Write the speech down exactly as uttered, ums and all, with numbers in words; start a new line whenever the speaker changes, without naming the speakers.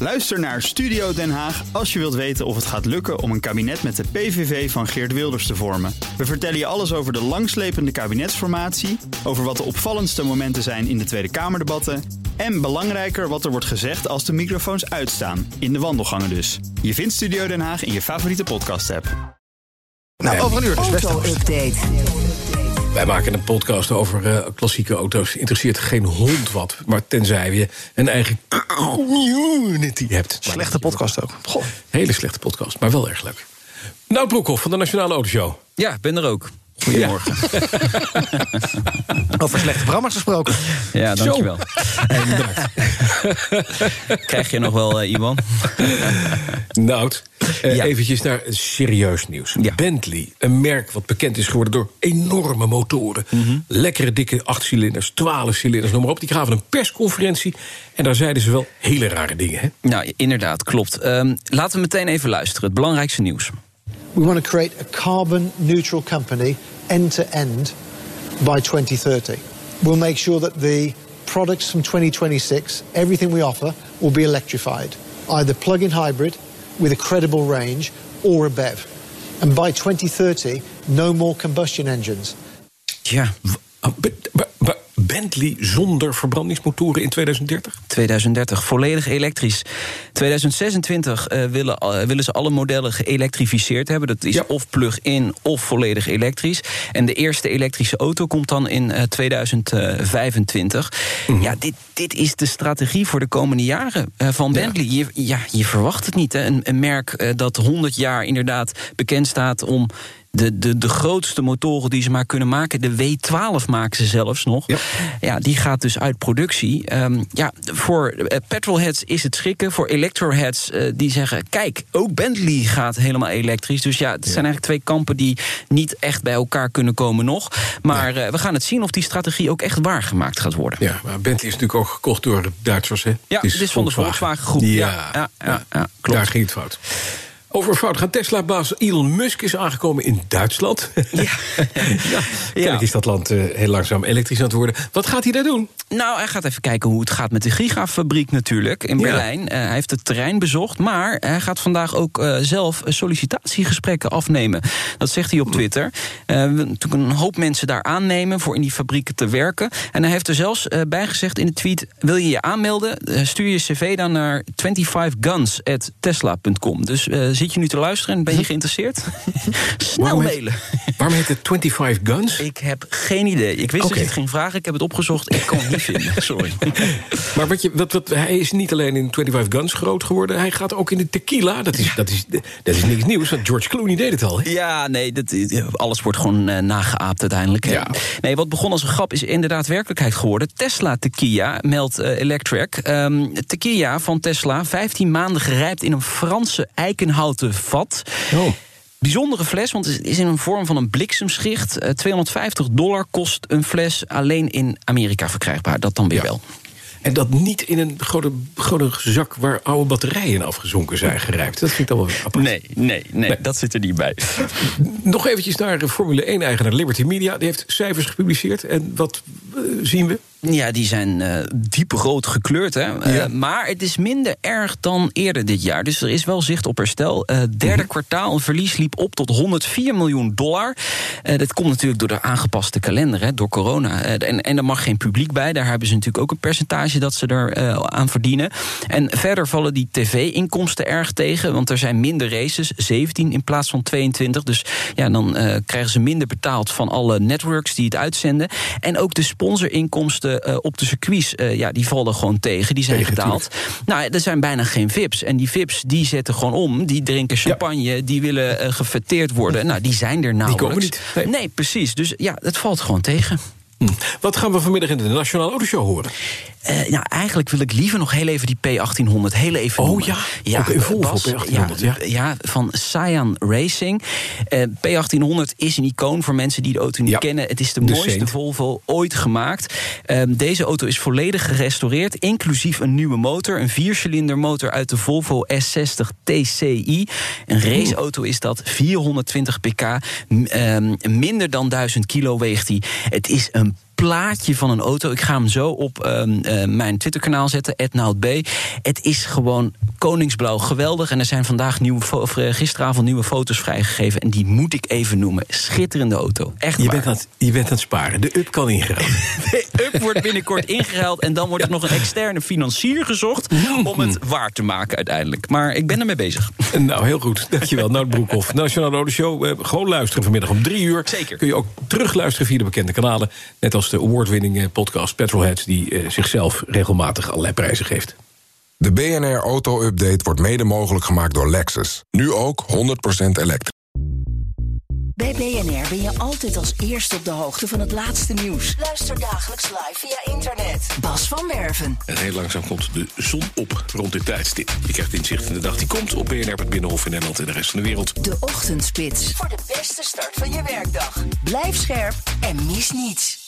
Luister naar Studio Den Haag als je wilt weten of het gaat lukken om een kabinet met de P V V van Geert Wilders te vormen. We vertellen je alles over de langslepende kabinetsformatie, over wat de opvallendste momenten zijn in de Tweede Kamerdebatten en belangrijker wat er wordt gezegd als de microfoons uitstaan, in de wandelgangen dus. Je vindt Studio Den Haag in je favoriete podcast-app.
Nou, over een uur dus best
Auto-update.
Wij maken een podcast over uh, klassieke auto's. Interesseert geen hond wat. Maar tenzij je een eigen community hebt.
Slechte podcast ook.
Goh, hele slechte podcast, maar wel erg leuk. Nout Broekhoff van de Nationale Autoshow.
Ja, ik ben er ook. Goedemorgen. Ja.
Over slechte programma's gesproken.
Ja, dankjewel. En, krijg je nog wel, uh, Iwan?
Nout, uh,
ja.
eventjes naar serieus nieuws.
Ja.
Bentley, een merk wat bekend is geworden door enorme motoren. Mm-hmm. Lekkere dikke achtcilinders, twaalf cilinders, noem maar op. Die gaven een persconferentie en daar zeiden ze wel hele rare dingen. Hè?
Nou, inderdaad, klopt. Um, laten we meteen even luisteren. Het belangrijkste nieuws.
We want to create a carbon neutral company end-to-end by twenty thirty. We'll make sure that the products from twenty twenty-six, everything we offer, will be electrified. Either plug-in hybrid with a credible range or a B E V. And by twenty thirty, no more combustion engines.
Ja,
Bentley zonder verbrandingsmotoren in tweeduizend dertig?
tweeduizend dertig, volledig elektrisch. tweeduizend zesentwintig uh, willen, uh, willen ze alle modellen geëlektrificeerd hebben. Dat is ja. of plug-in of volledig elektrisch. En de eerste elektrische auto komt dan in uh, tweeduizend vijfentwintig. Mm-hmm. Ja, dit, dit is de strategie voor de komende jaren uh, van Bentley. Ja. Je, ja, je verwacht het niet, hè? Een, een merk uh, dat honderd jaar inderdaad bekend staat om De, de, de grootste motoren die ze maar kunnen maken. De W twaalf maken ze zelfs nog. Ja, ja die gaat dus uit productie. Um, ja, voor uh, petrolheads is het schrikken. Voor electroheads uh, die zeggen, kijk, ook Bentley gaat helemaal elektrisch. Dus ja, het ja. zijn eigenlijk twee kampen die niet echt bij elkaar kunnen komen nog. Maar ja. uh, we gaan het zien of die strategie ook echt waargemaakt gaat worden.
Ja, maar Bentley is natuurlijk ook gekocht door de Duitsers, hè?
Ja, het is, het is van de Volkswagen groep.
Ja,
ja, ja, ja, ja, klopt.
Daar ging het fout. Over fout gaan. Tesla-baas Elon Musk is aangekomen in Duitsland. Ja. ja. Kennelijk is dat land uh, heel langzaam elektrisch aan het worden. Wat gaat hij daar doen?
Nou, hij gaat even kijken hoe het gaat met de Gigafabriek natuurlijk in Berlijn. Ja. Uh, hij heeft het terrein bezocht, maar hij gaat vandaag ook uh, zelf sollicitatiegesprekken afnemen. Dat zegt hij op Twitter. Uh, we natuurlijk een hoop mensen daar aannemen voor in die fabrieken te werken. En hij heeft er zelfs uh, bij gezegd in de tweet, wil je je aanmelden? Uh, stuur je cv dan naar vijfentwintig guns at tesla punt com. Dus uh, zit je nu te luisteren en ben je geïnteresseerd? Snel
waarom
mailen.
Heet, waarom heet het vijfentwintig guns?
Ik heb geen idee. Ik wist okay. dat je het ging vragen. Ik heb het opgezocht. Ik kon het niet vinden. Sorry.
Maar wat je, wat, wat, hij is niet alleen in vijfentwintig guns groot geworden. Hij gaat ook in de tequila. Dat is, ja. dat is, dat is niks nieuws. Want George Clooney deed het al. Hè?
Ja, nee. Dat, alles wordt gewoon uh, nageaapt uiteindelijk. Ja. Nee, wat begon als een grap is inderdaad werkelijkheid geworden. Tesla Tequila, meldt uh, Electrek. Um, tequila van Tesla, vijftien maanden gerijpt in een Franse eikenhouten vat. Oh. Bijzondere fles, want het is in een vorm van een bliksemschicht. Uh, tweehonderdvijftig dollar kost een fles alleen in Amerika verkrijgbaar. Dat dan weer ja. wel.
En dat niet in een grote, grote zak waar oude batterijen in afgezonken zijn gerijpt. Dat vind ik dan wel apart.
Nee, nee, nee, nee, dat zit er niet bij.
Nog eventjes naar Formule één-eigenaar Liberty Media. Die heeft cijfers gepubliceerd. En wat uh, zien we?
Ja, die zijn uh, diep rood gekleurd, hè. Ja. Uh, maar het is minder erg dan eerder dit jaar. Dus er is wel zicht op herstel. Uh, derde mm-hmm. kwartaal, een verlies liep op tot honderdvier miljoen dollar. Uh, dat komt natuurlijk door de aangepaste kalender, hè, door corona. Uh, en, en er mag geen publiek bij. Daar hebben ze natuurlijk ook een percentage dat ze er uh, aan verdienen. En verder vallen die tv-inkomsten erg tegen. Want er zijn minder races, zeventien in plaats van tweeëntwintig. Dus ja, dan uh, krijgen ze minder betaald van alle networks die het uitzenden. En ook de sponsorinkomsten Uh, op de circuits, uh, ja, die vallen gewoon tegen. Die zijn tegen, betaald. Tuurlijk. Nou, er zijn bijna geen V I P's. En die V I P's, die zetten gewoon om. Die drinken champagne, ja. die willen uh, gefêteerd worden. Nou, die zijn er nauwelijks.
Die komen niet. Nee.
nee, precies. Dus ja, het valt gewoon tegen.
Hm. Wat gaan we vanmiddag in de Nationale Autoshow horen?
Uh, nou, eigenlijk wil ik liever nog heel even die P achttienhonderd heel even
Oh
noemen.
ja, ja ook in Volvo Bas, P achttienhonderd. Ja,
ja. ja, van Cyan Racing. Uh, P achttienhonderd is een icoon voor mensen die de auto niet ja. kennen. Het is de, de mooiste Saint. Volvo ooit gemaakt. Uh, deze auto is volledig gerestaureerd, inclusief een nieuwe motor. Een viercilinder motor uit de Volvo S zestig T C I. Een raceauto is dat, vierhonderdtwintig pk. Uh, minder dan duizend kilo weegt hij. Het is een plaatje van een auto. Ik ga hem zo op uh, uh, mijn Twitterkanaal zetten, at noutb. Het is gewoon koningsblauw, geweldig. En er zijn vandaag nieuwe fo- gisteravond nieuwe foto's vrijgegeven. En die moet ik even noemen. Schitterende auto. Echt
je
waar.
Bent aan het, je bent aan het sparen. De Up kan ingeruild.
De Up wordt binnenkort ingeruild. En dan wordt er nog een externe financier gezocht om het waar te maken uiteindelijk. Maar ik ben ermee bezig.
Nou, heel goed. Dankjewel, Nout Broekhoff. Nationale Autoshow. Uh, gewoon luisteren vanmiddag om drie uur.
Zeker.
Kun je ook terugluisteren via de bekende kanalen. Net als de award-winning podcast Petrolheads, die uh, zichzelf regelmatig allerlei prijzen geeft.
De B N R Auto Update wordt mede mogelijk gemaakt door Lexus. Nu ook honderd procent elektrisch.
Bij B N R ben je altijd als eerste op de hoogte van het laatste nieuws. Luister dagelijks live via internet. Bas van Werven.
En heel langzaam komt de zon op rond dit tijdstip. Je krijgt inzicht in de dag die komt op B N R, het Binnenhof in Nederland en de rest van de wereld.
De Ochtendspits. Voor de beste start van je werkdag. Blijf scherp en mis niets.